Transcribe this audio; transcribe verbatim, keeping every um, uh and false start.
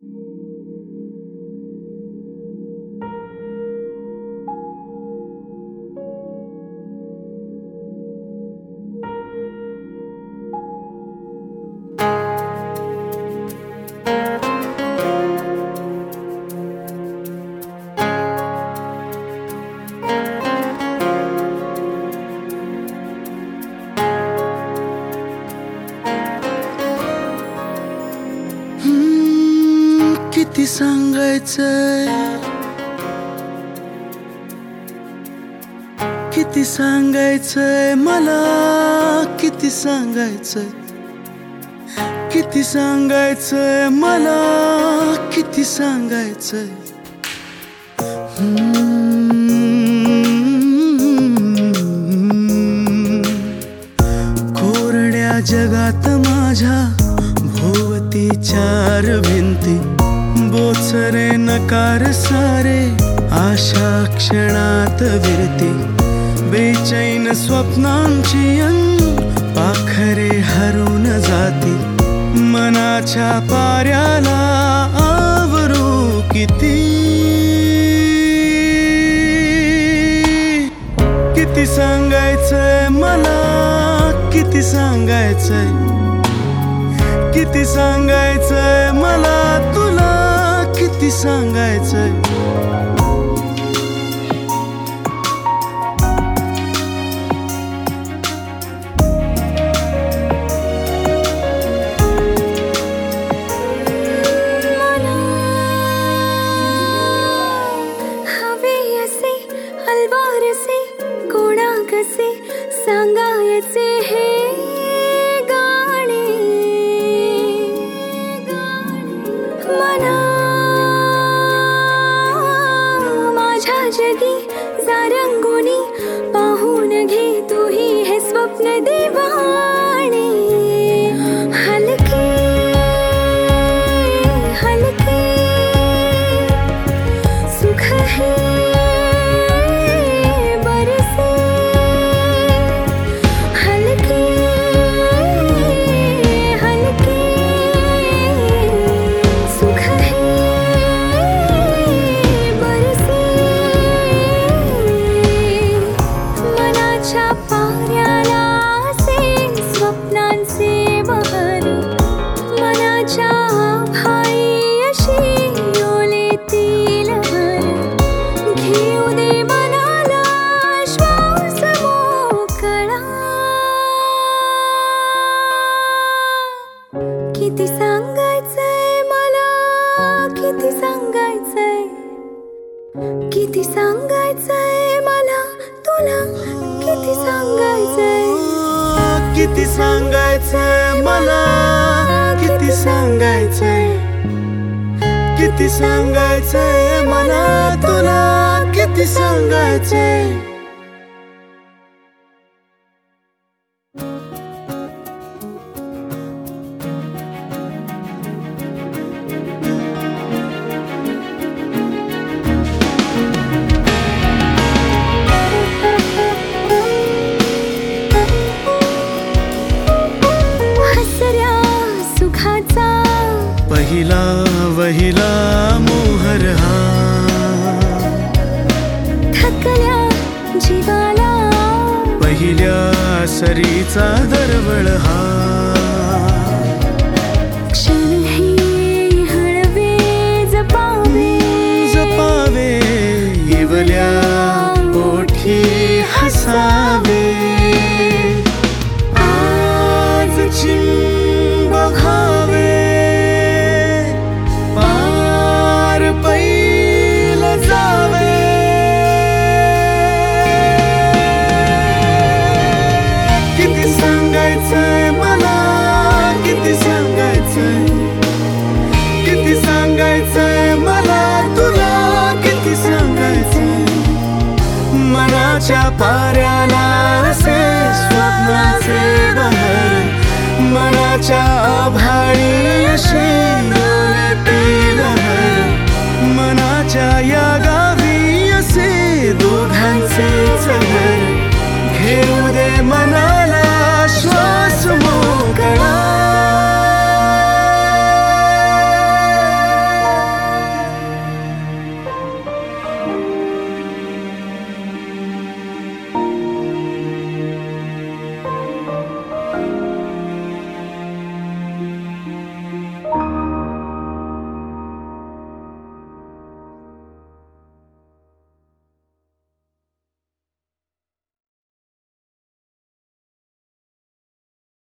किती सांगायचंय, किती सांगायचंय मला, किती सांगायचंय, किती सांगायचंय मला, किती सांगायचंय. कोरड्या जगात माझ्या भोवती चार भिंती, बोचरे नकार सारे आशा क्षणात विरती. बेचैन स्वप्नांची अन पाखरे हरून जाती. मनाच्या पाऱ्याला आवरू किती, किती सांगायचंय मला, किती सांगायचंय, किती सांगायचंय मला तुला, किती सांगायचंय. हवे असे अलवार से कोणा कसे सांगायचे हे गाणे. मना माझ्या जगी जारंगुनी पाहून घे तूही हे स्वप्न दिवाणे. हलके हलके सुख है बरसे. हलके हलके सुख है बरसे. मनाच्या पाऱ्याला असे स्वप्नांचे बहर. मनाच्या आभाळी अशी ओलेतील भर. घेऊ दे मनाला श्वास मोकळा. किती सांगायचंय मला, किती सांगायचंय, किती सांगायचंय मला तुला, किती सांगायचंय. किती सांगायचंय मला, किती सांगायचंय, किती सांगायचंय मला तुला, किती सांगायचंय. हसऱ्या सुखाचा पहिला वहिला मोहर हा. थकल्या जीवाला पहिल्या सरीचा दरवळ हा. क्षण हे हळवे जपावे जपावे इवल्या ओठी हसावे. आज चिंब घावे पार पैल जावे. किती सांगायचंय मला, किती सांगायचंय, किती सांगायचंय मला तुला, किती सांगायचंय. मनाच्या पाऱ्याला असे स्वप्नाचे बहर. मनाच्या आभाळी असे